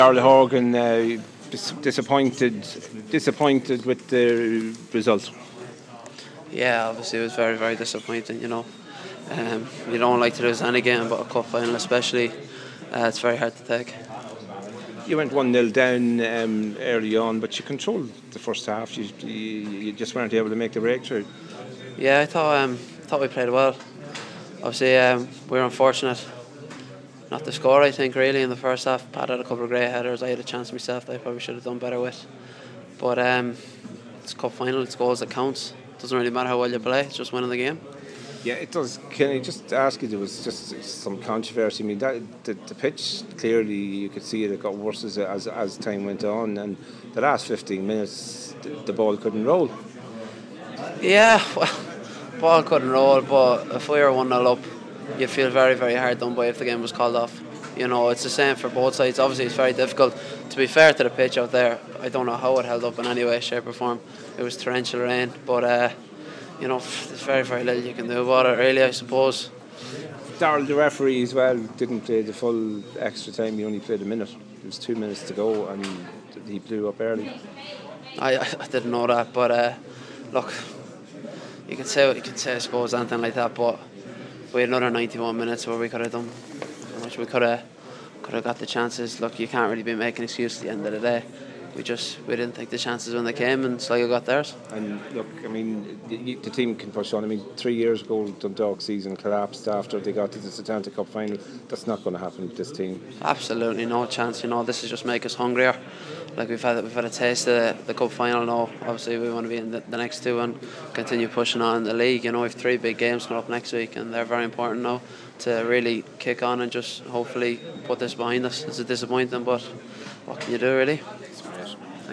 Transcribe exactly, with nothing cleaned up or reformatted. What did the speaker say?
Darrell Horgan uh, dis- disappointed disappointed with the result. Yeah, obviously it was very, very disappointing, you know. Um, you don't like to lose any game, but a cup final especially, uh, it's very hard to take. You went one nil down um, early on, but you controlled the first half. You, you, you just weren't able to make the breakthrough. Yeah, I thought um, thought we played well. Obviously, um, we were unfortunate not to score, I think, really, in the first half. Pat had a couple of great headers. I had a chance myself that I probably should have done better with. But um, it's cup final, it's goals that counts. Doesn't really matter how well you play, it's just winning the game. Yeah, it does. Can I just ask you, there was just some controversy. I mean, that, the, the pitch, clearly you could see it, it got worse as, as, as time went on, and the last fifteen minutes, the, the ball couldn't roll. Yeah, well, ball couldn't roll, but if we were one nil up, you'd feel very, very hard done by if the game was called off. You know, it's the same for both sides. Obviously, it's very difficult. To be fair to the pitch out there, I don't know how it held up in any way, shape or form. It was torrential rain, but uh, you know, there's very, very little you can do about it, really, I suppose. Darrell, the referee as well, didn't play the full extra time. He only played a minute. There was two minutes to go, and he blew up early. I, I didn't know that, but uh, look, you can say you can say I suppose anything like that, but we had another ninety-one minutes where we could have done, which we could have could have got the chances. Look, you can't really be making excuses at the end of the day. We just we didn't take the chances when they came, and Sligo got theirs. And look, I mean, the, the team can push on. I mean, three years ago, Dundalk season collapsed after they got to the Atlantic Cup final. That's not going to happen with this team. Absolutely no chance. You know, this is just make us hungrier. Like we've had we've had a taste of the, the cup final now. Obviously, we want to be in the, the next two and continue pushing on in the league. You know, we have three big games coming up next week, and they're very important now to really kick on and just hopefully put this behind us. It's a disappointing, but what can you do, really? That's great.